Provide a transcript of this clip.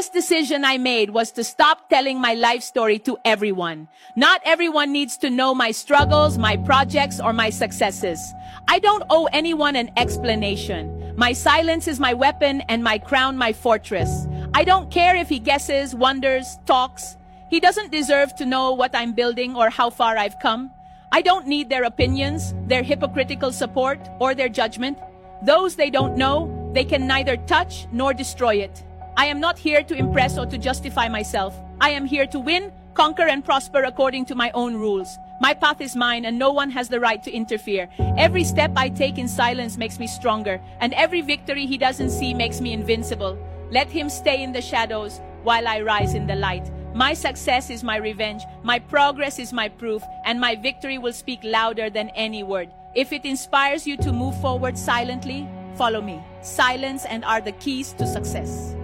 best decision I made was to stop telling my life story to everyone. Not everyone needs to know my struggles, my projects, or my successes. I don't owe anyone an explanation. My silence is my weapon and my crown my fortress. I don't care if he guesses, wonders, talks. He doesn't deserve to know what I'm building or how far I've come. I don't need their opinions, their hypocritical support, or their judgment. Those they don't know, they can neither touch nor destroy it. I am not here to impress or to justify myself. I am here to win, conquer, and prosper according to my own rules. My path is mine and no one has the right to interfere. Every step I take in silence makes me stronger, and every victory he doesn't see makes me invincible. Let him stay in the shadows while I rise in the light. My success is my revenge, my progress is my proof, and my victory will speak louder than any word. If it inspires you to move forward silently, follow me. Silence and are the keys to success.